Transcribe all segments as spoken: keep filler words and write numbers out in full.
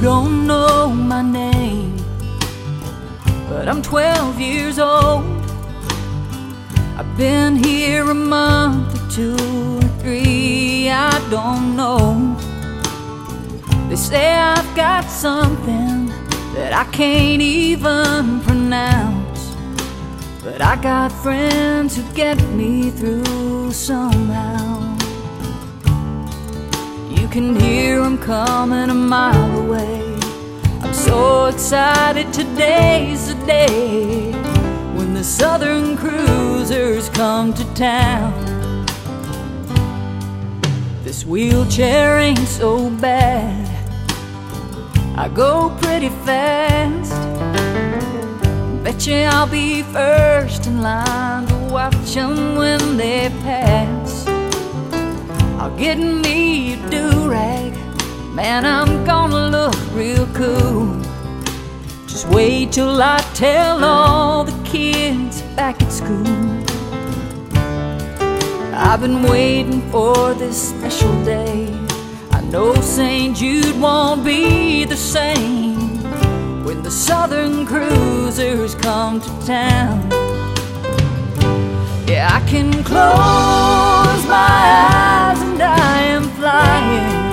You don't know my name, but I'm twelve years old. I've been here a month or two or three, I don't know. They say I've got something that I can't even pronounce, but I got friends who get me through somehow. You can hear them coming a mile away. I'm so excited, today's the day when the Southern Cruisers come to town. This wheelchair ain't so bad, I go pretty fast. Bet you I'll be first in line to watch them when they pass. I'll get me a do-rag, man, I'm gonna look real cool. Just wait till I tell all the kids back at school. I've been waiting for this special day. I know Saint Jude won't be the same when the Southern Cruisers come to town. Yeah, I can close my eyes and I am flying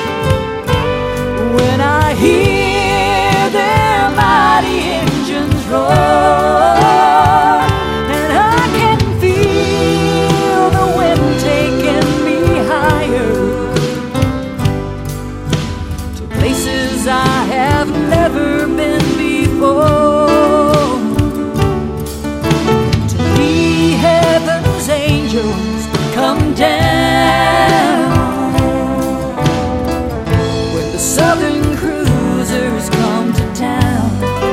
when I hear their mighty engines roar, and I can feel the wind taking me higher to places I have never been before. To be heaven's angels come down when the Southern Cruisers come to town.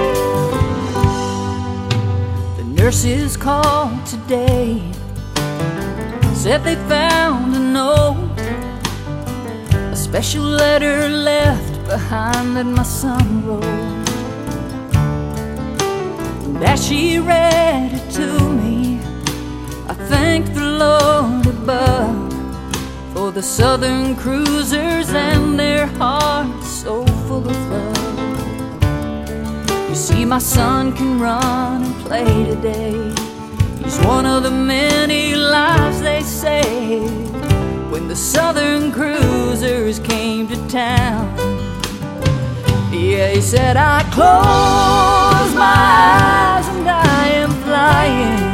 The nurses called today, said they found a note, a special letter left behind that my son wrote. And as she read it to me, I thanked the Lord above for the Southern Cruisers and their hearts so full of love. You see, my son can run and play today. He's one of the many lives they saved when the Southern Cruisers came to town. Yeah, he said, I close my eyes and I am flying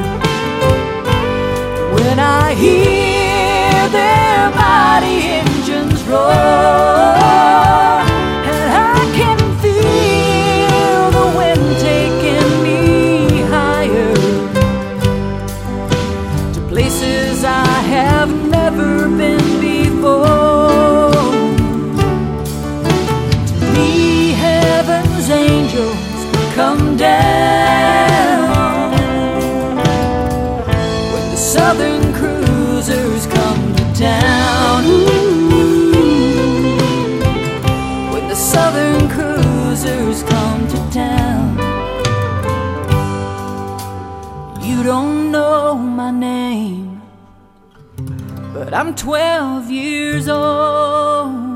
when I hear their mighty engines roar, and I can feel the wind taking me higher to places I have never been before. To me, heaven's angels come down when the Southern Cruisers come to town. Ooh, when the Southern Cruisers come to town. You don't know my name, but I'm twelve years old.